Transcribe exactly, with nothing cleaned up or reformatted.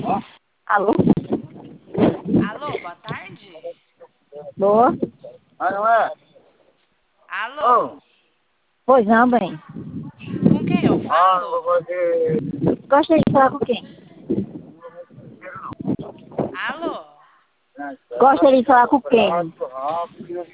Alô? Alô, boa tarde. Boa? Ah, não é? Alô, Oh. Pois não, bem. com quem eu Ah, não vou falo? fazer. Gostaria de falar com quem? Alô, Gostaria de falar com quem?